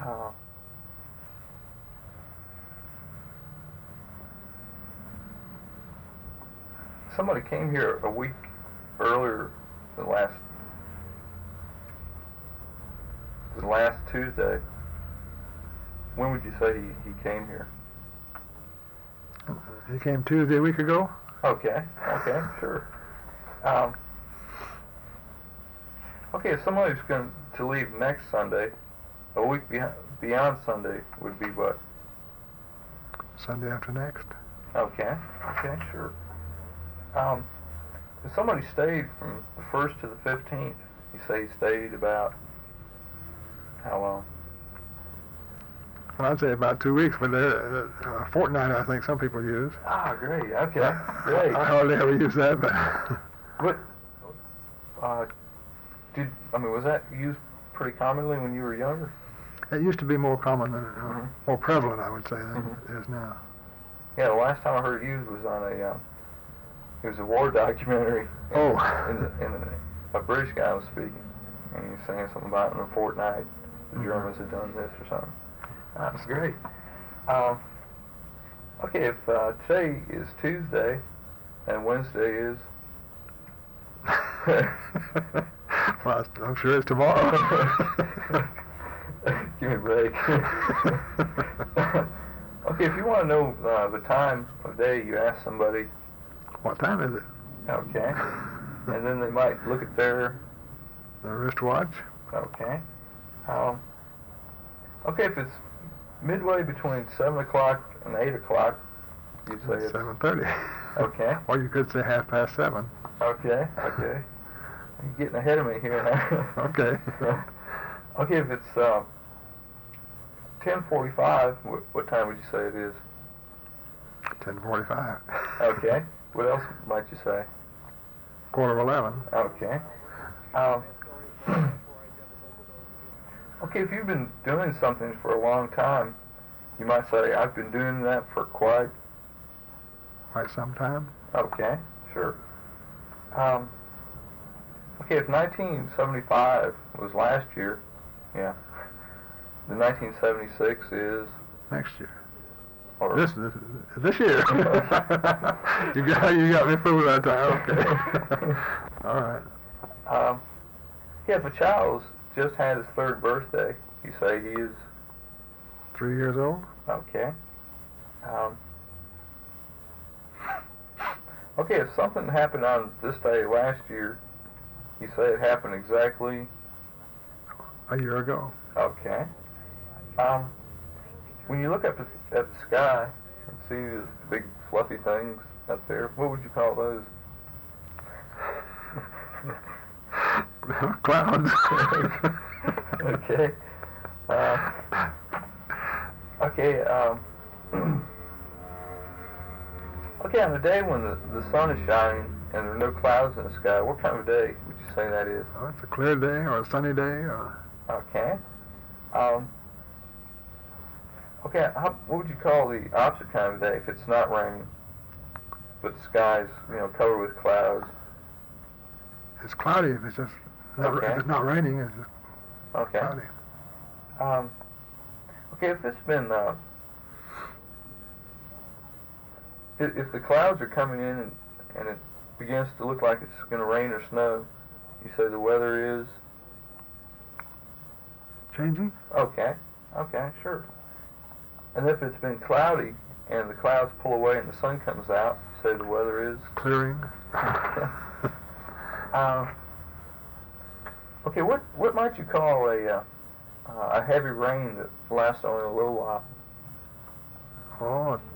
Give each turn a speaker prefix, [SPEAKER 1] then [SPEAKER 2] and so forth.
[SPEAKER 1] Uh, Somebody came here a week earlier than last Tuesday. When would you say he came here?
[SPEAKER 2] He came Tuesday a week ago.
[SPEAKER 1] Okay, sure. Okay, if somebody's going to leave next Sunday, a week beyond Sunday would be what?
[SPEAKER 2] Sunday after next.
[SPEAKER 1] Okay, sure. If somebody stayed from the 1st to the 15th, you say he stayed about how long?
[SPEAKER 2] Well, I'd say about 2 weeks, but a fortnight I think some people use.
[SPEAKER 1] Ah, great. Okay, great.
[SPEAKER 2] I hardly ever use that, but.
[SPEAKER 1] What? Was that used pretty commonly when you were younger?
[SPEAKER 2] It used to be more common than, more prevalent, I would say, than it is now.
[SPEAKER 1] Yeah, the last time I heard it used was on it was a war documentary. And a British guy was speaking, and he was saying something about in a fortnight the Germans had done this or something. That's great. Okay, if today is Tuesday and Wednesday is...
[SPEAKER 2] Well, I'm sure it's tomorrow.
[SPEAKER 1] Give me a break. Okay, if you want to know the time of day, you ask somebody.
[SPEAKER 2] What time is it?
[SPEAKER 1] Okay. And then they might look at their
[SPEAKER 2] wristwatch.
[SPEAKER 1] Okay. Okay, if it's midway between 7 o'clock and 8 o'clock, you'd say it's
[SPEAKER 2] 7:30.
[SPEAKER 1] Okay.
[SPEAKER 2] Or you could say 7:30.
[SPEAKER 1] Okay. You're getting ahead of me here now.
[SPEAKER 2] Okay.
[SPEAKER 1] Okay, if it's 10:45, what time would you say it is?
[SPEAKER 2] 10:45.
[SPEAKER 1] Okay. What else might you say?
[SPEAKER 2] 11:15.
[SPEAKER 1] Okay. Okay, if you've been doing something for a long time, you might say, I've been doing that for quite
[SPEAKER 2] some time.
[SPEAKER 1] Okay, sure. Okay, if 1975 was last year, yeah, then 1976 is...
[SPEAKER 2] Next year.
[SPEAKER 1] Or
[SPEAKER 2] this year. you got me fooled that time. Okay. All right.
[SPEAKER 1] Yeah, if a child's just had his 3rd birthday, you say he is
[SPEAKER 2] 3 years old.
[SPEAKER 1] Okay. Okay, if something happened on this day last year, you say it happened exactly
[SPEAKER 2] a year ago.
[SPEAKER 1] Okay. When you look up at the sky and see the big fluffy things up there, what would you call those?
[SPEAKER 2] Clouds.
[SPEAKER 1] Okay. Okay. Okay, on a day when the sun is shining and there are no clouds in the sky, what kind of day would you say that is?
[SPEAKER 2] Oh, it's a clear day or a sunny day. Or...
[SPEAKER 1] Okay. Okay, what would you call the opposite kind of day if it's not raining, but the sky's, covered with clouds?
[SPEAKER 2] It's cloudy if it's just not, if it's not raining. It's just cloudy.
[SPEAKER 1] Okay, if it's been if the clouds are coming in and it begins to look like it's going to rain or snow, you say the weather is
[SPEAKER 2] changing.
[SPEAKER 1] Okay, sure. And if it's been cloudy and the clouds pull away and the sun comes out, you say the weather is
[SPEAKER 2] clearing.
[SPEAKER 1] Okay, what might you call a heavy rain that lasts only a little while?
[SPEAKER 2] Oh,